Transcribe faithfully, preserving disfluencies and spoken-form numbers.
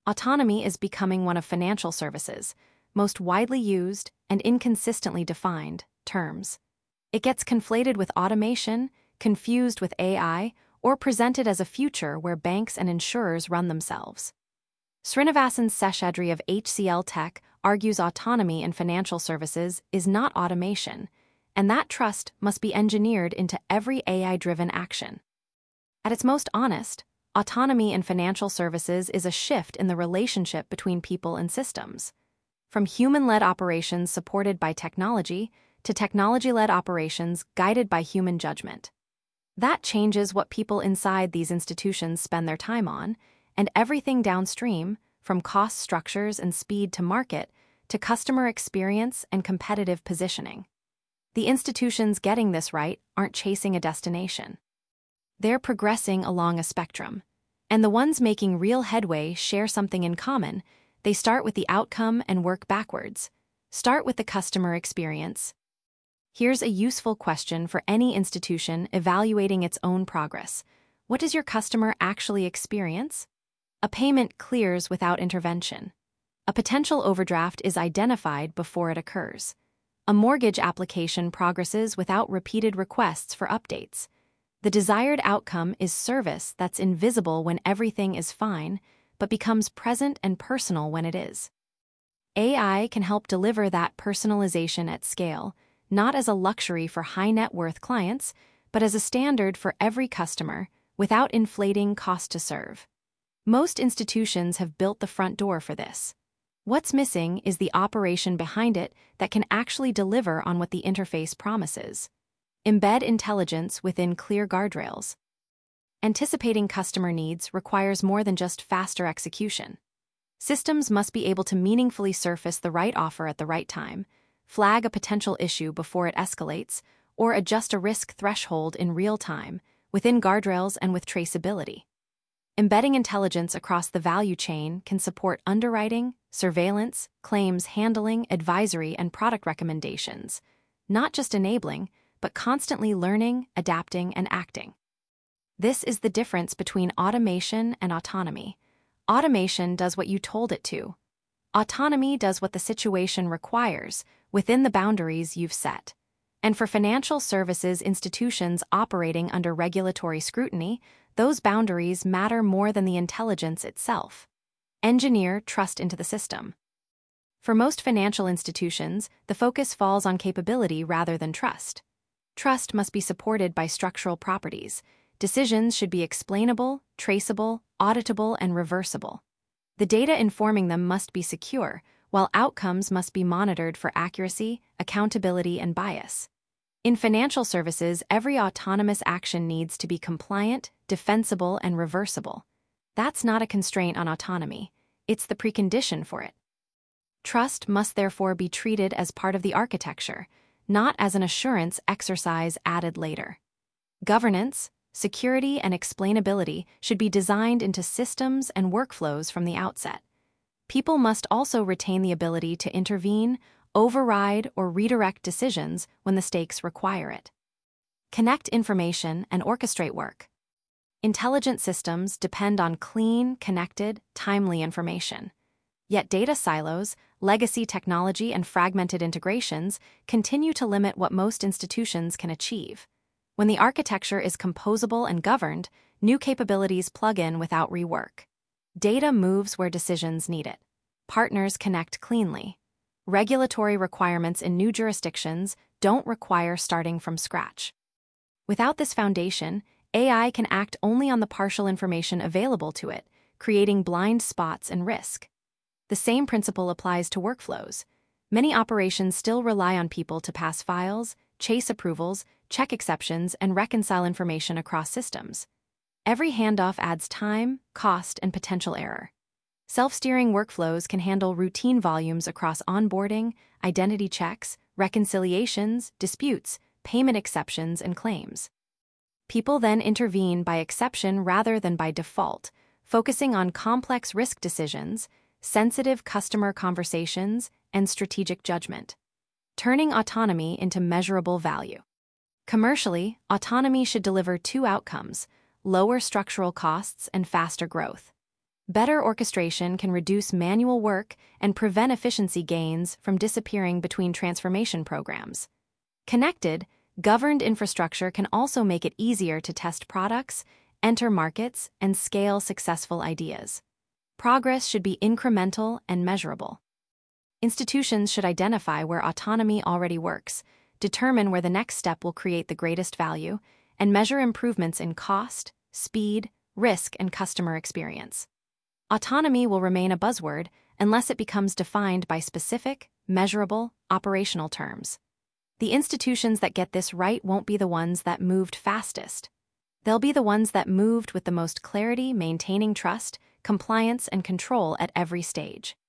Autonomy is becoming one of financial services' most widely used and inconsistently defined terms. It gets conflated with automation, confused with A I, or presented as a future where banks and insurers run themselves. Srinivasan Seshadri of H C L Tech argues autonomy in financial services is not automation, and that trust must be engineered into every A I-driven action. At its most honest, autonomy in financial services is a shift in the relationship between people and systems. From human-led operations supported by technology to technology-led operations guided by human judgment. That changes what people inside these institutions spend their time on, and everything downstream, from cost structures and speed to market, to customer experience and competitive positioning. The institutions getting this right aren't chasing a destination. They're progressing along a spectrum. And the ones making real headway share something in common. They start with the outcome and work backwards. Start with the customer experience. Here's a useful question for any institution evaluating its own progress. What does your customer actually experience? A payment clears without intervention. A potential overdraft is identified before it occurs. A mortgage application progresses without repeated requests for updates. The desired outcome is service that's invisible when everything is fine, but becomes present and personal when it is. A I can help deliver that personalization at scale, not as a luxury for high-net-worth clients, but as a standard for every customer, without inflating cost to serve. Most institutions have built the front door for this. What's missing is the operation behind it that can actually deliver on what the interface promises. Embed intelligence within clear guardrails. Anticipating customer needs requires more than just faster execution. Systems must be able to meaningfully surface the right offer at the right time, flag a potential issue before it escalates, or adjust a risk threshold in real time, within guardrails and with traceability. Embedding intelligence across the value chain can support underwriting, surveillance, claims handling, advisory, and product recommendations, not just enabling, but constantly learning, adapting, and acting. This is the difference between automation and autonomy. Automation does what you told it to. Autonomy does what the situation requires, within the boundaries you've set. And for financial services institutions operating under regulatory scrutiny, those boundaries matter more than the intelligence itself. Engineer trust into the system. For most financial institutions, the focus falls on capability rather than trust. Trust must be supported by structural properties. Decisions should be explainable, traceable, auditable, and reversible. The data informing them must be secure, while outcomes must be monitored for accuracy, accountability, and bias. In financial services, every autonomous action needs to be compliant, defensible, and reversible. That's not a constraint on autonomy. It's the precondition for it. Trust must therefore be treated as part of the architecture, not as an assurance exercise added later. Governance, security, and explainability should be designed into systems and workflows from the outset. People must also retain the ability to intervene, override, or redirect decisions when the stakes require it. Connect information and orchestrate work. Intelligent systems depend on clean, connected, timely information. Yet data silos, legacy technology, and fragmented integrations continue to limit what most institutions can achieve. When the architecture is composable and governed, new capabilities plug in without rework. Data moves where decisions need it. Partners connect cleanly. Regulatory requirements in new jurisdictions don't require starting from scratch. Without this foundation, A I can act only on the partial information available to it, creating blind spots and risk. The same principle applies to workflows. Many operations still rely on people to pass files, chase approvals, check exceptions, and reconcile information across systems. Every handoff adds time, cost, and potential error. Self-steering workflows can handle routine volumes across onboarding, identity checks, reconciliations, disputes, payment exceptions, and claims. People then intervene by exception rather than by default, focusing on complex risk decisions, sensitive customer conversations, and strategic judgment, turning autonomy into measurable value. Commercially, autonomy should deliver two outcomes: lower structural costs and faster growth. Better orchestration can reduce manual work and prevent efficiency gains from disappearing between transformation programs. Connected, governed infrastructure can also make it easier to test products, enter markets, and scale successful ideas. Progress should be incremental and measurable. Institutions should identify where autonomy already works, determine where the next step will create the greatest value, and measure improvements in cost, speed, risk, and customer experience. Autonomy will remain a buzzword unless it becomes defined by specific, measurable, operational terms. The institutions that get this right won't be the ones that moved fastest. They'll be the ones that moved with the most clarity, maintaining trust, compliance, and control at every stage.